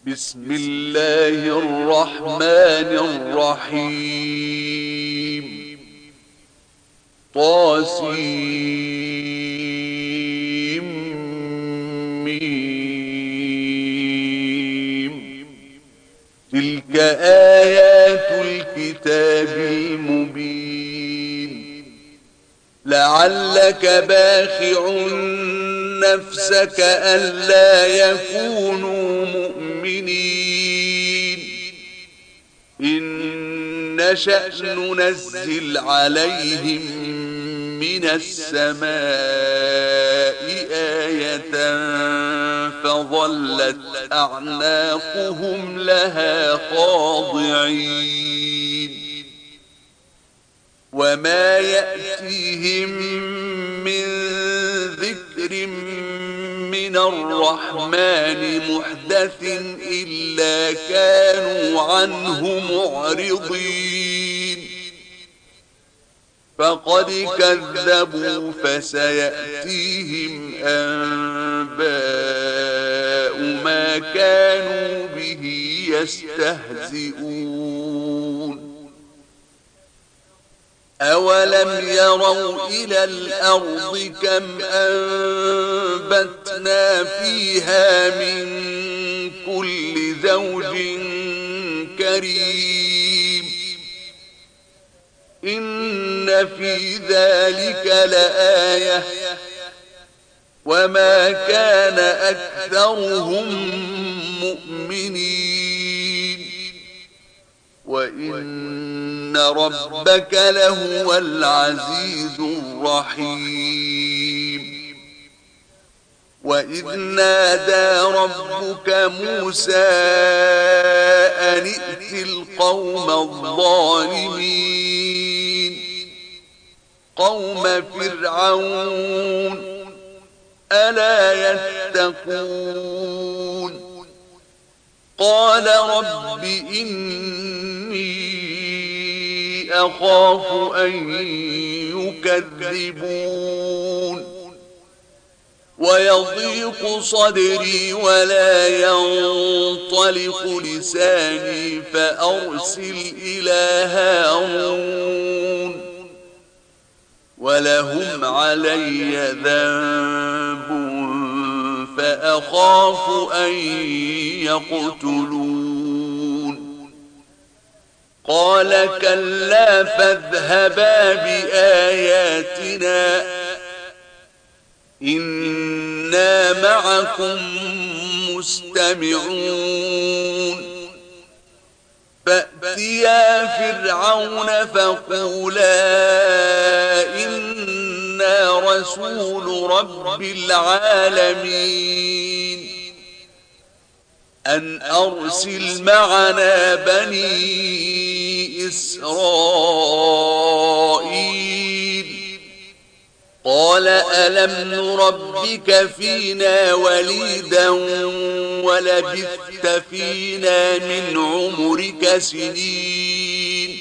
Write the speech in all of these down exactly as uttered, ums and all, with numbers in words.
بسم الله الرحمن الرحيم. طاسيم ميم. تلك آيات الكتاب المبين. لعلك باخع نفسك ألا يكونوا مؤمنين. إن نشأ ننزل عليهم من السماء آية فظلت أعناقهم لها خاضعين. وما يأتيهم من ذكر من الرحمن محدث إلا كانوا عنه معرضين. فقد كذبوا فسيأتيهم أنباء ما كانوا به يستهزئون. أولم يروا إلى الأرض كم أنبتنا فيها من كل زوج كريم. إن في ذلك لآية وما كان أكثرهم مؤمنين. وإن ربك لهو العزيز الرحيم. وإذ نادى ربك موسى أن ائت القوم الظالمين قوم فرعون ألا يتقون. قال رب إني أخاف أن يكذبون ويضيق صدري ولا ينطلق لساني فأرسل إلى هارون ولهم علي ذنب فأخاف أن يقتلون. قال كلا فاذهبا بآياتنا إنا معكم مستمعون. فأتيا فرعون فقولا إنا رسول رب العالمين أن أرسل معنا بني إسرائيل. قال ألم نربك فينا وليدا ولبثت فينا من عمرك سنين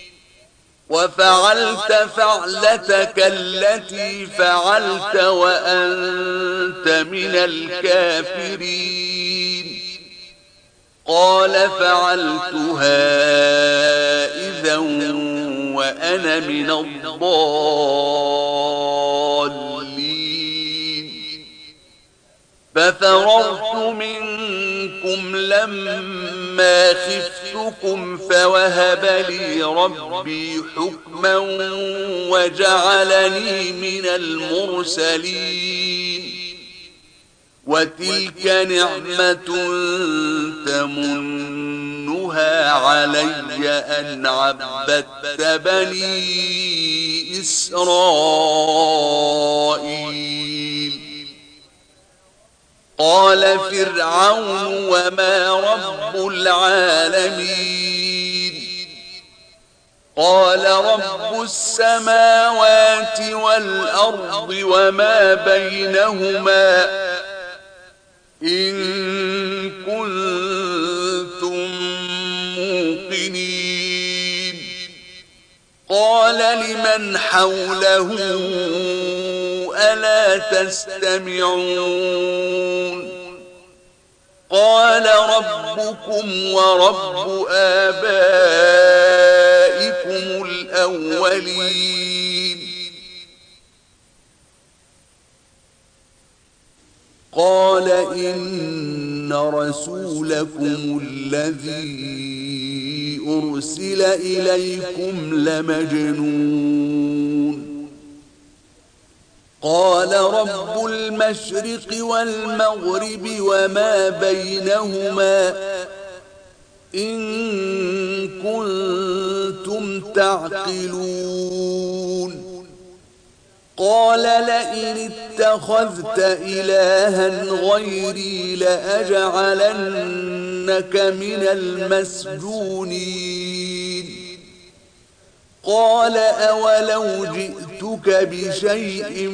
وفعلت فعلتك التي فعلت وأنت من الكافرين. قال فعلتها إذا وأنا من الضالين. ففررت منكم لما خفتكم فوهب لي ربي حكما وجعلني من المرسلين. وتلك نعمة تمنها علي أن عبدت بني إسرائيل. قال فرعون وما رب العالمين. قال رب السماوات والأرض وما بينهما إن كنتم موقنين. قال لمن حوله ألا تستمعون. قال ربكم ورب آبائكم الأولين قال إن رسولكم الذي أرسل إليكم لمجنون قال رب المشرق والمغرب وما بينهما إن كنتم تعقلون قال لئن اتخذت إلها غيري لأجعلنك من المسجونين قال أولو جئتك بشيء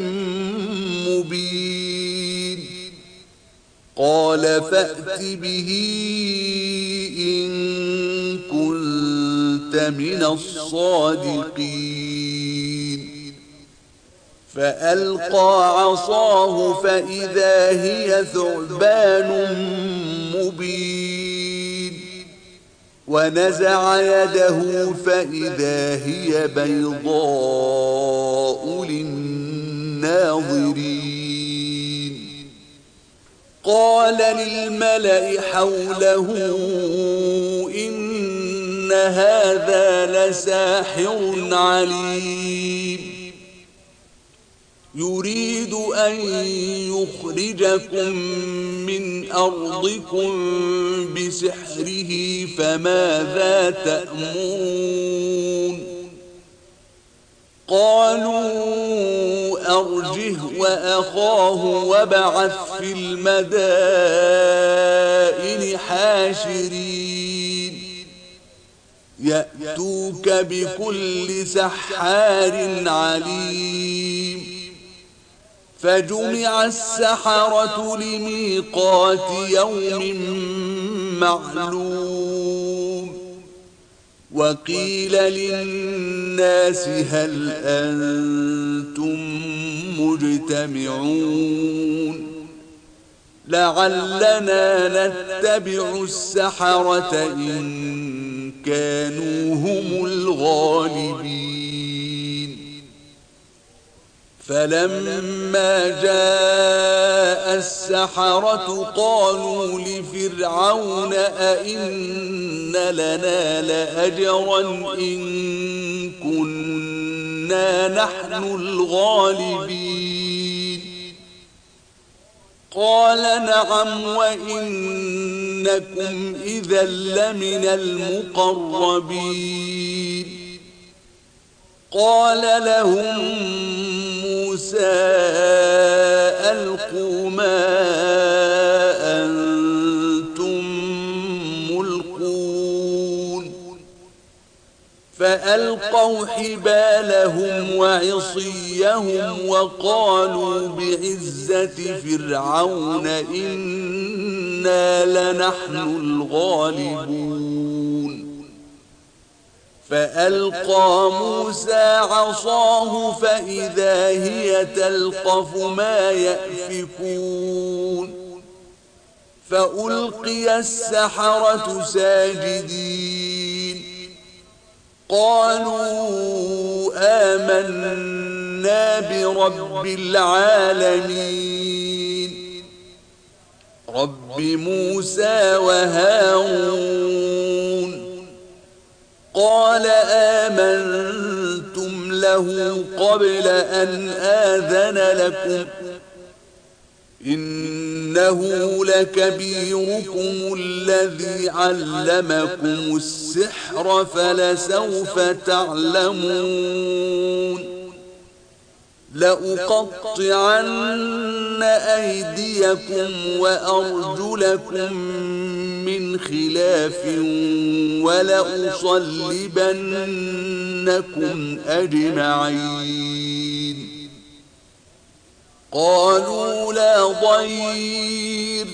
مبين قال فأت به إن كنت من الصادقين فألقى عصاه فإذا هي ثعبان مبين ونزع يده فإذا هي بيضاء للناظرين قال للملأ حوله إن هذا لساحر عليم يريد أن يخرجكم من أرضكم بسحره فماذا تأمرون قالوا أرجه وأخاه وابعث في المدائن حاشرين يأتوك بكل سحار عليم فجمع السحرة لميقات يوم معلوم وقيل للناس هل أنتم مجتمعون لعلنا نتبع السحرة إن كانوا هم الغالبين فلما جاء السحرة قالوا لفرعون أئن لنا لأجرا إن كنا نحن الغالبين قال نعم وإنكم إذا لمن المقربين قال لهم موسى ألقوا ما أنتم ملقون فألقوا حبالهم وعصيهم وقالوا بعزة فرعون إنا لنحن الغالبون فألقى موسى عصاه فإذا هي تلقف ما يأفكون فألقي السحرة ساجدين قالوا آمنا برب العالمين رب موسى وهارون قال آمنتم له قبل أن آذن لكم إنه لكبيركم الذي علمكم السحر فلسوف تعلمون لأقطعن أيديكم وأرجلكم من خلاف ولأصلبنكم أجمعين قالوا لا ضير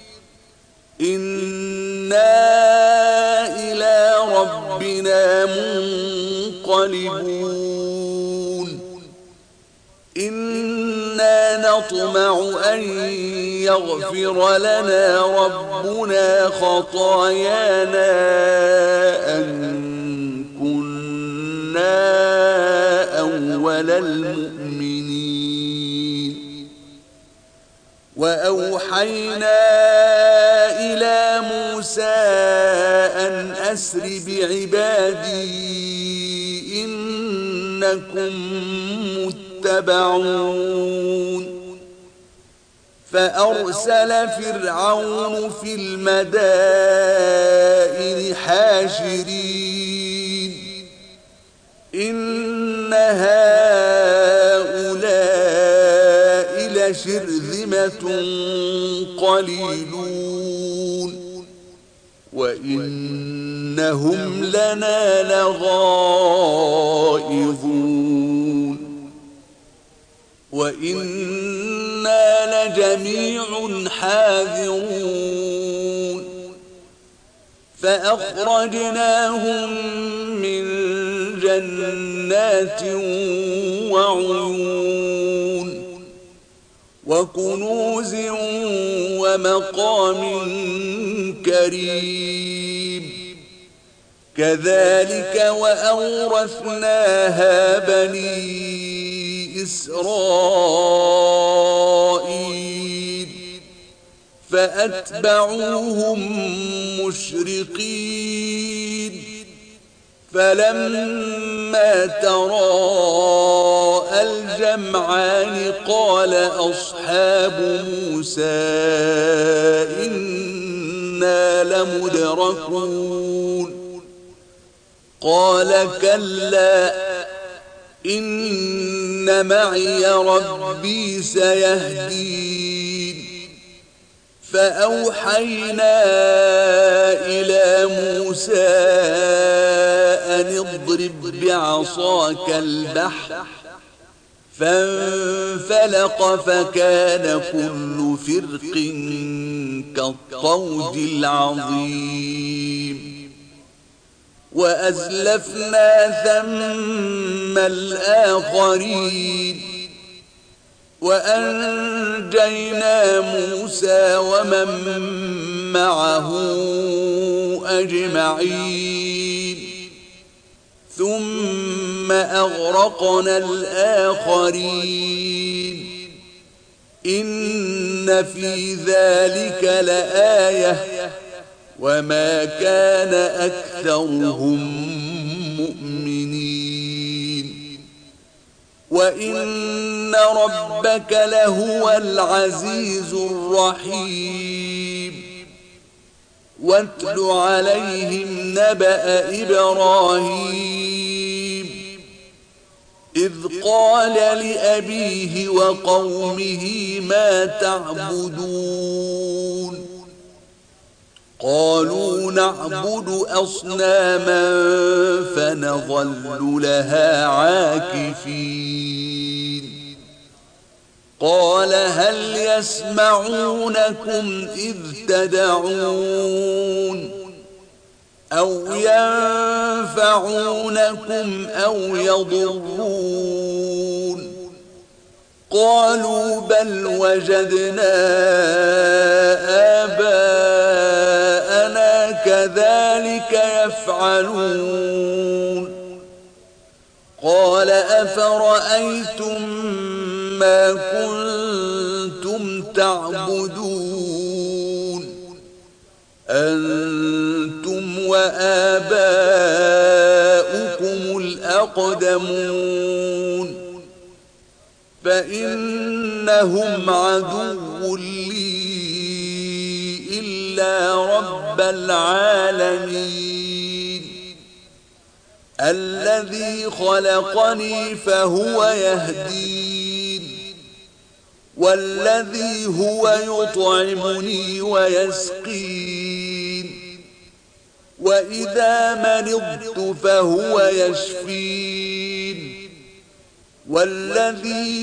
إنا إلى ربنا منقلبون إنا نطمع أن يغفر لنا ربنا خطايانا أن كنا أول المؤمنين. وأوحينا إلى موسى أن أسر بعبادي إنكم متبعون. فأرسل فرعون في المدائن حاشرين إن هؤلاء لشرذمة قليلون وإنهم لنا لغائظون وإنا لجميع حاذرون. فأخرجناهم من جنات وعيون وكنوز ومقام كريم. كذلك وأورثناها بني إسرائيل فأتبعوهم مشرقين. فلما تراءى الجمعان قال أصحاب موسى إنا لمدركون. قال كلا إن معي ربي سيهدين. فأوحينا إلى موسى أن اضرب بعصاك البحر فانفلق فكان كل فرق كالطود العظيم. وأزلفنا ثم الآخرين وأنجينا موسى ومن معه أجمعين ثم أغرقنا الآخرين. إن في ذلك لآية وما كان أكثرهم مؤمنين وإن ربك لهو العزيز الرحيم. واتل عليهم نبأ إبراهيم إذ قال لأبيه وقومه ما تعبدون قالوا نعبد أصناما فنظل لها عاكفين. قال هل يسمعونكم إذ تدعون أو ينفعونكم أو يضرون قالوا بل وجدنا آباءنا كذلك يفعلون. قال أفرأيتم ما كنتم تعبدون أنتم وآباؤكم الأقدمون فإنهم عدو لي إلا رب العالمين الذي خلقني فهو يهدين والذي هو يطعمني ويسقين وإذا مرضت فهو يشفين والذي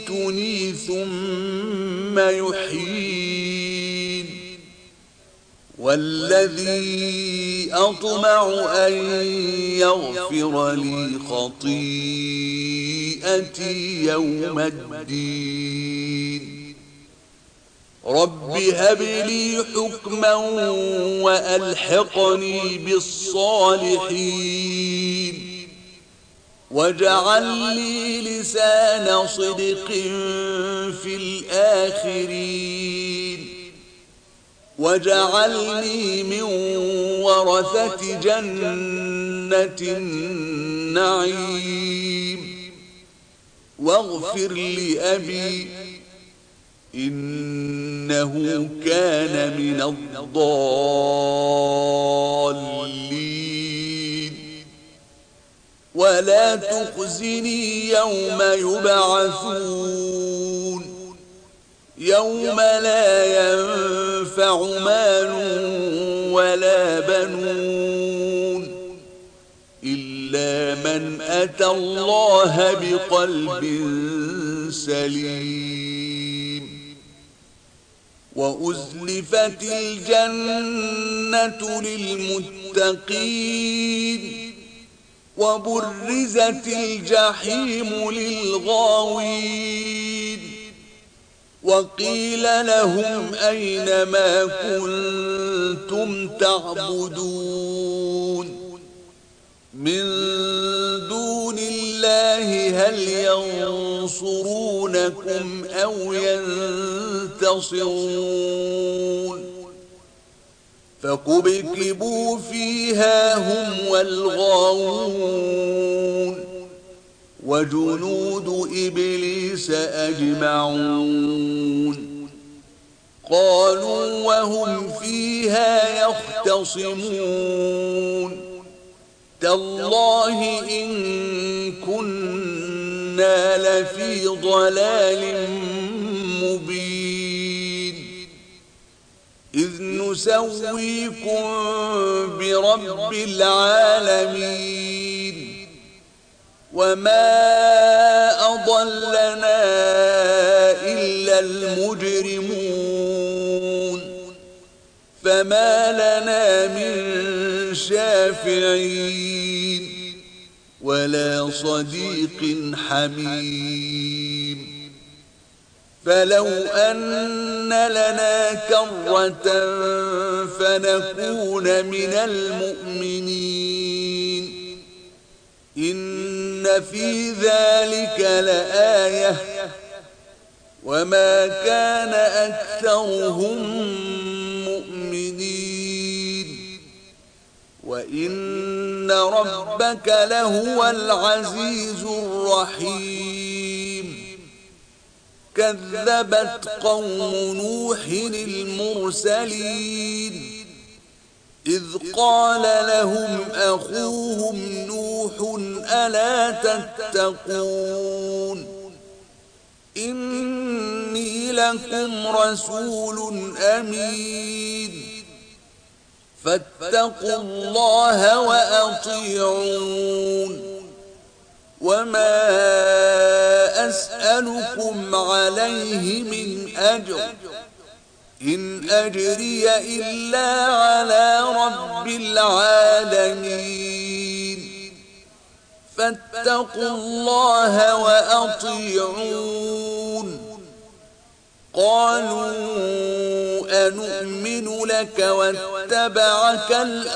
يميتني ثم يحيين والذي أطمع أن يغفر لي خطيئتي يوم الدين رب هب لي حكما وألحقني بالصالحين واجعل لي لسان صدق في الآخرين واجعلني من ورثة جنة النعيم واغفر لأبي إنه كان من الضالين ولا تخزني يوم يبعثون يوم لا ينفع مال ولا بنون إلا من أتى الله بقلب سليم وأزلفت الجنة للمتقين وبرزت الجحيم للغاوين وقيل لهم أين ما كنتم تعبدون من دون الله هل ينصرونكم أو ينتصرون فكبكبوا فيها هم والغاوون وجنود إبليس أجمعون قالوا وهم فيها يختصمون تالله إن كنا لفي ضلال مبين إذ نسويكم برب العالمين وما أضلنا إلا المجرمون فما لنا من شافعين ولا صديق حميم فلو أن لنا كرة فنكون من المؤمنين إن في ذلك لآية وما كان أكثرهم مؤمنين وإن ربك لهو العزيز الرحيم كذبت قوم نوح المرسلين إذ قال لهم أخوهم نوح ألا تتقون إني لكم رسول أمين فاتقوا الله وأطيعون وما أسألكم عليه من أجر إن أجري إلا على رب العالمين فاتقوا الله وأطيعون قالوا أنؤمن لك واتبعك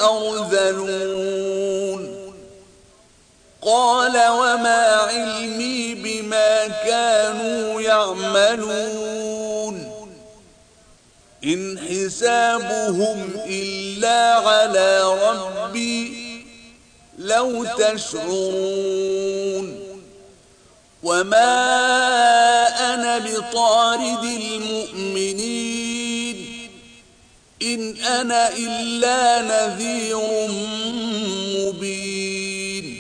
الأرذلون قال وما علمي بما كانوا يعملون إن حسابهم إلا على ربي لو تشعرون وما أنا بطارد المؤمنين إن أنا إلا نذير مبين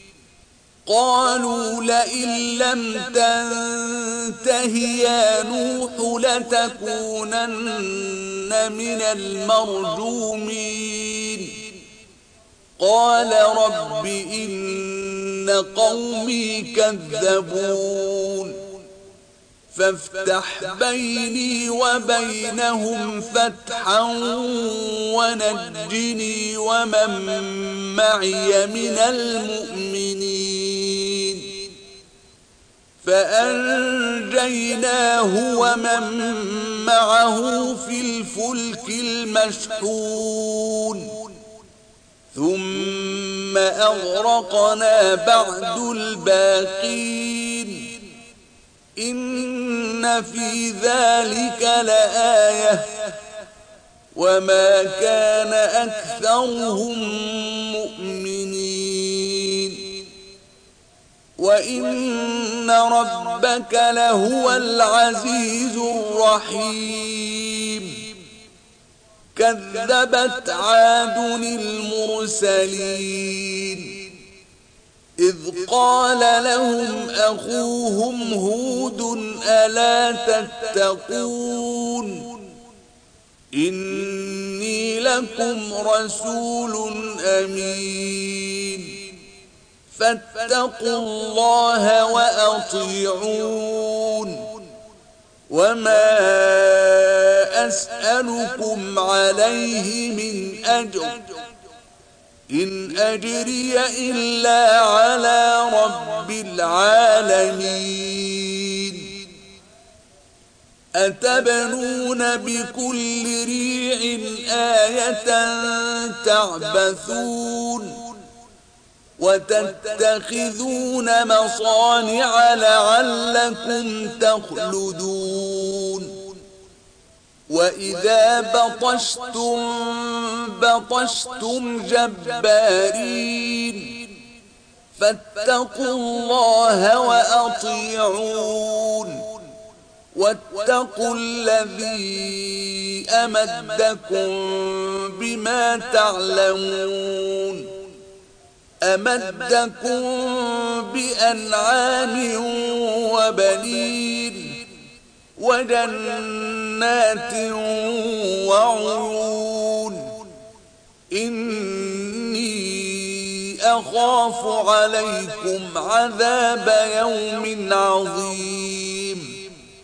قالوا لئن لم تنته يا نوح لتكونن من المرجومين قال رب إن قومي كذبون فافتح بيني وبينهم فتحا ونجني ومن معي من المؤمنين فأنجيناه ومن معه في الفلك المشحون ثم أغرقنا بعد الباقين إن في ذلك لآية وما كان أكثرهم مؤمنين وإن ربك لهو العزيز الرحيم كذبت عاد المرسلين إذ قال لهم أخوهم هود ألا تتقون إني لكم رسول أمين فاتقوا الله وأطيعون وما أسألكم عليه من أجر إن أجري إلا على رب العالمين أتبنون بكل ريع آية تعبثون وتتخذون مصانع لعلكم تخلدون وإذا بطشتم بطشتم جبارين فاتقوا الله وأطيعون واتقوا الذي أمدكم بما تعلمون أمدكم بأنعام وبنين وجنات وعيون إني أخاف عليكم عذاب يوم عظيم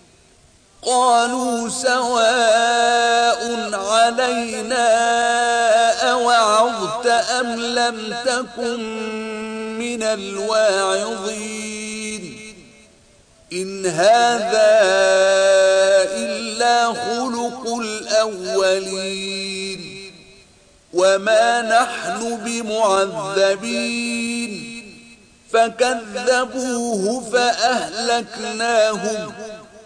قالوا سواء علينا أوعظت أم لم تكن من الواعظين إن هذا إلا خلق الأولين وما نحن بمعذبين فكذبوه فأهلكناهم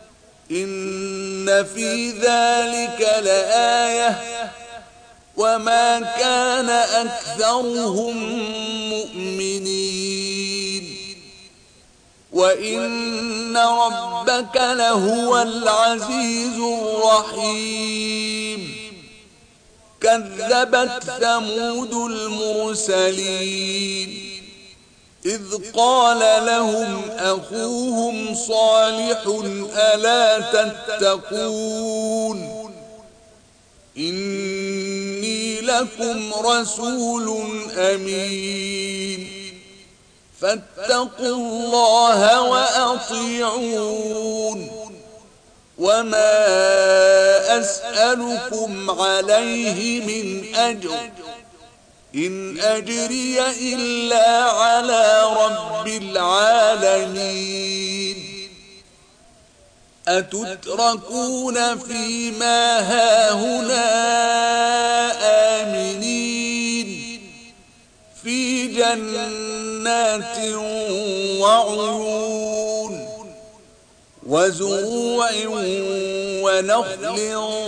إن في ذلك لآية وما كان أكثرهم مؤمنين وإن ربك لهو العزيز الرحيم كذبت ثمود المرسلين إذ قال لهم أخوهم صالح ألا تتقون إني لكم رسول أمين فاتقوا الله وأطيعون وما أسألكم عليه من أجر إن أجري إلا على رب العالمين أتتركون فيما هاهنا آمنين في جنات وعيون وزروع ونخل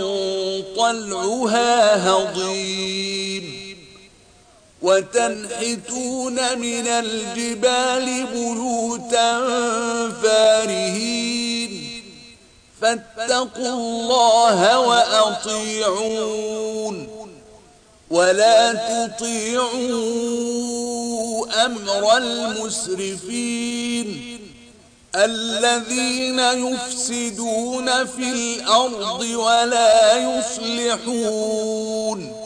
طلعها هضيم وتنحتون من الجبال بيوتا فارهين فاتقوا الله وأطيعون ولا تطيعوا أمر المسرفين الذين يفسدون في الأرض ولا يصلحون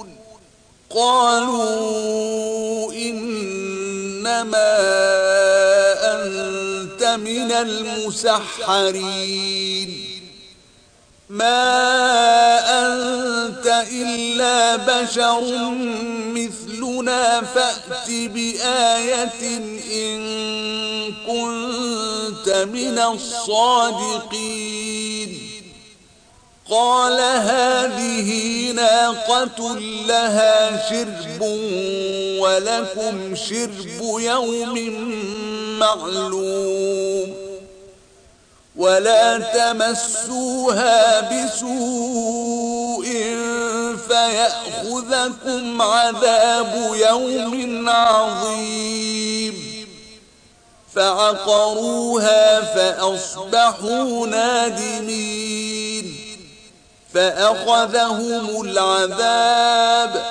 قالوا إنما أنت من المسحرين ما أنت إلا بشر مثلنا فأت بآية إن كنت من الصادقين قال هذه ناقة لها شرب ولكم شرب يوم معلوم ولا تمسوها بسوء فيأخذكم عذاب يوم عظيم فعقروها فأصبحوا نادمين فأخذهم العذاب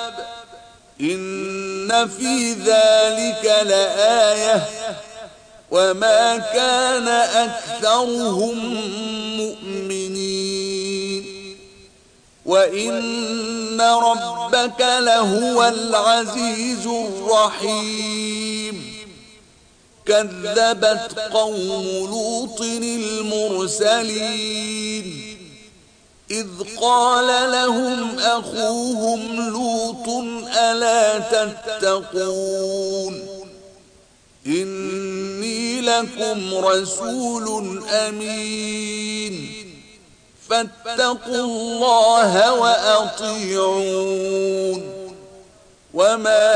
إن في ذلك لآية وما كان أكثرهم مؤمنين وإن ربك لهو العزيز الرحيم كذبت قوم لوط المرسلين إذ قال لهم أخوهم لوط ألا تتقون إني لكم رسول أمين فاتقوا الله وأطيعون وما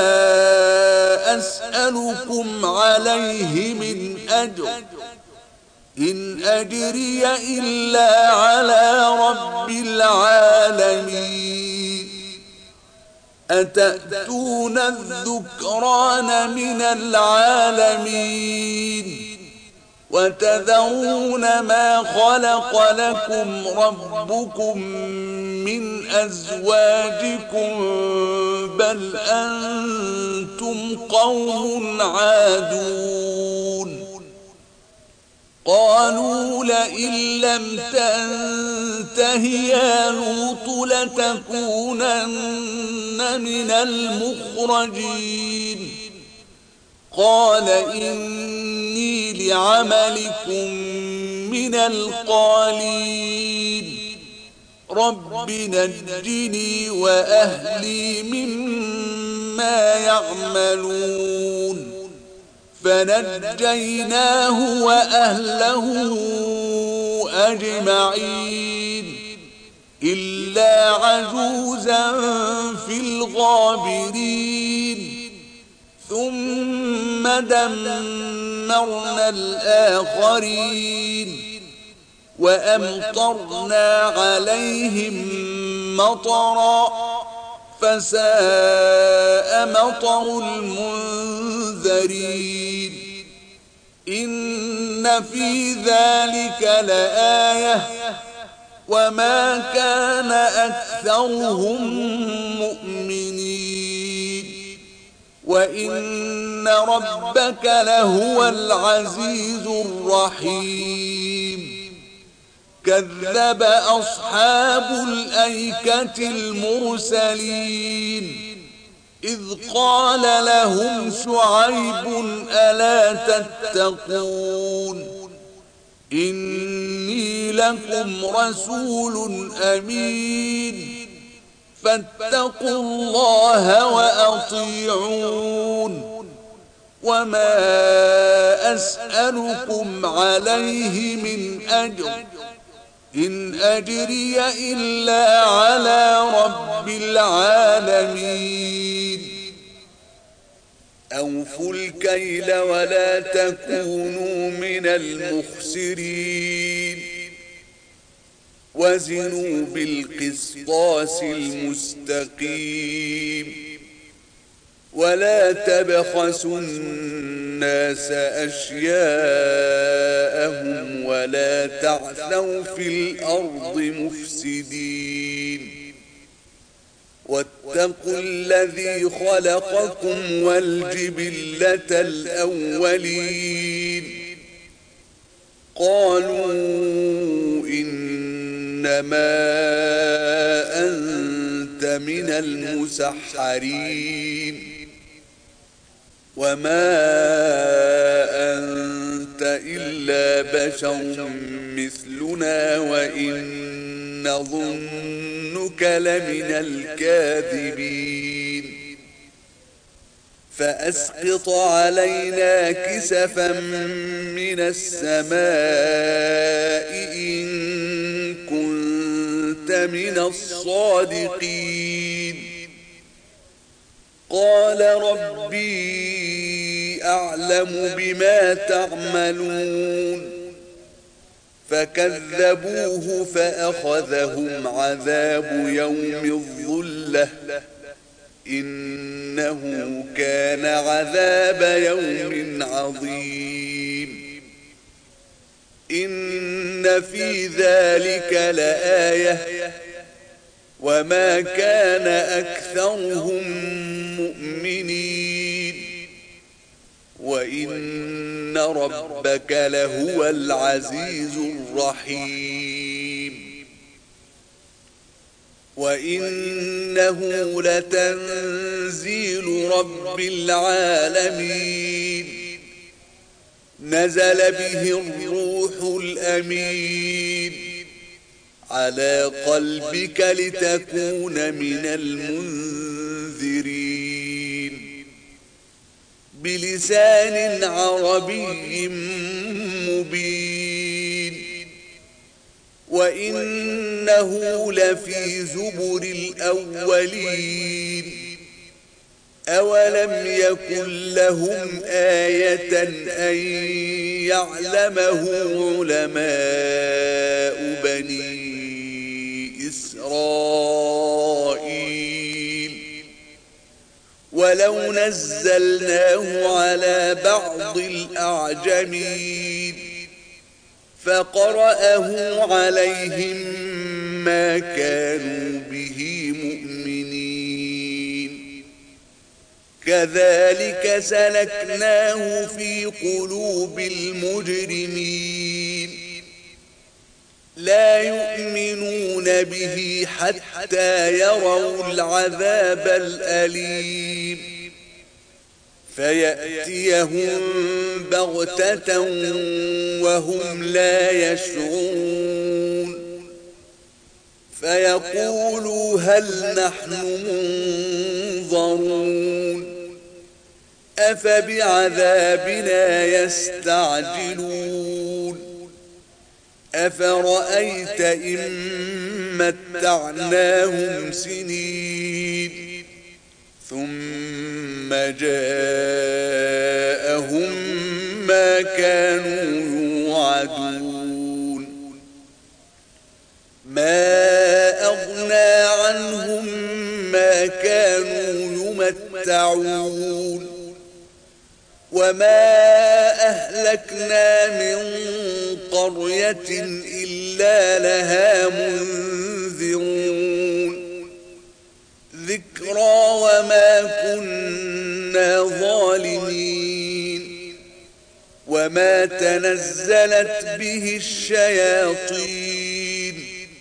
أسألكم عليه من أجر إن أجري إلا على رب العالمين أتأتون الذكران من العالمين وتذرون ما خلق لكم ربكم من أزواجكم بل أنتم قوم عادون قالوا لئن لم تنته يا لوط لتكونن من المخرجين قال إني لعملكم من القالين رب نجني وأهلي مما يعملون فنجيناه وأهله أجمعين إلا عجوزا في الغابرين ثم دمرنا الآخرين وأمطرنا عليهم مطرا فساء مطر المنذرين إن في ذلك لآية وما كان أكثرهم مؤمنين وإن ربك لهو العزيز الرحيم كذب أصحاب الأيكة المرسلين إذ قال لهم شعيب ألا تتقون إني لكم رسول أمين فاتقوا الله وأطيعون وما أسألكم عليه من أجر إن أجري إلا على رب العالمين أوفوا الكيل ولا تكونوا من المخسرين وزنوا بالقسطاس المستقيم ولا تبخسوا الناس أشياءهم ولا تعثوا في الأرض مفسدين واتقوا الذي خلقكم والجبلة الأولين قالوا إنما أنت من المسحرين وما أنت إلا بشر مثلنا وإن نظنك لمن الكاذبين فأسقط علينا كسفا من السماء إن كنت من الصادقين قال ربي أعلم بما تعملون فكذبوه فأخذهم عذاب يوم الظلة إنه كان عذاب يوم عظيم إن في ذلك لآية وما كان أكثرهم مؤمنين وإن ربك لهو العزيز الرحيم وإنه لتنزيل رب العالمين نزل به الروح الأمين على قلبك لتكون من المنذرين بلسان عربي مبين وإنه لفي زبر الأولين أولم يكن لهم آية أن يعلمه علماء بني إسرائيل ولو نزلناه على بعض الأعجمين فقرأه عليهم ما كانوا به مؤمنين كذلك سلكناه في قلوب المجرمين لا يؤمنون به حتى يروا العذاب الأليم فيأتيهم بغتة وهم لا يشعرون فيقولوا هل نحن منظرون أفبعذابنا يستعجلون أفرأيت إن متعناهم سنين ثم جاءهم ما كانوا يوعدون ما أغنى عنهم ما كانوا يمتعون وما أهلكنا من قرية إلا لها منذرون ذكرى وما كنا ظالمين وما تنزلت به الشياطين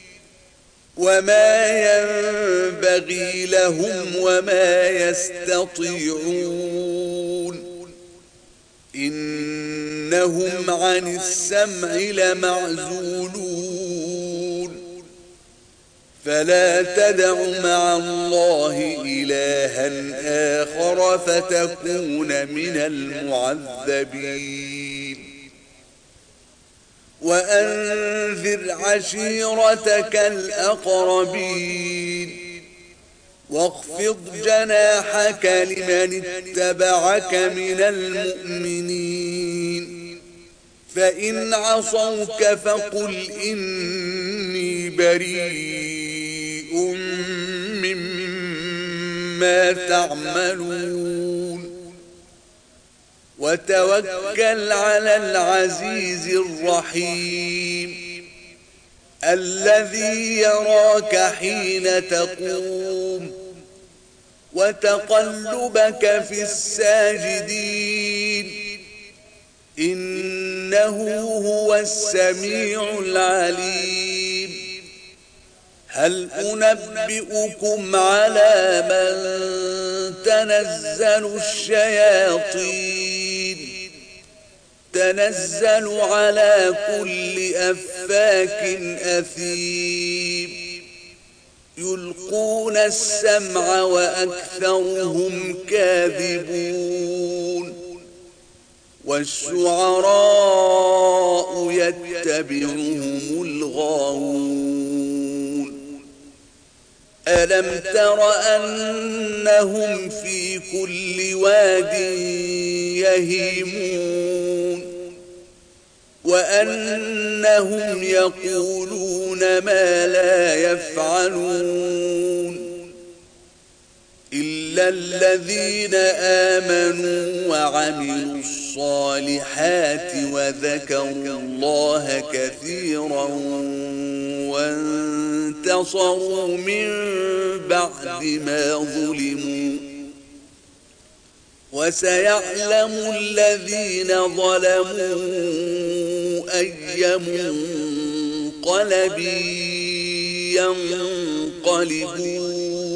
وما ينبغي لهم وما يستطيعون إنهم عن السمع لمعزولون فلا تدع مع الله إلها آخر فتكون من المعذبين وأنذر عشيرتك الأقربين واخفض جناحك لمن اتبعك من المؤمنين فإن عصوك فقل إني بريء مما تعملون وتوكل على العزيز الرحيم الذي يراك حين تقوم وتقلبك في الساجدين إنه هو السميع العليم هل أنبئكم على من تنزل الشياطين تنزل على كل أفاك أثيم يلقون السمع وأكثرهم كاذبون والشعراء يتبعهم الغاوون ألم تر أنهم في كل واد يهيمون وأنهم يقولون ما لا يفعلون إلا الذين آمنوا وعملوا الصالحات وذكروا الله كثيرا وانتصروا من بعد ما ظلموا وسيعلم الذين ظلموا أي منقلب ينقلبون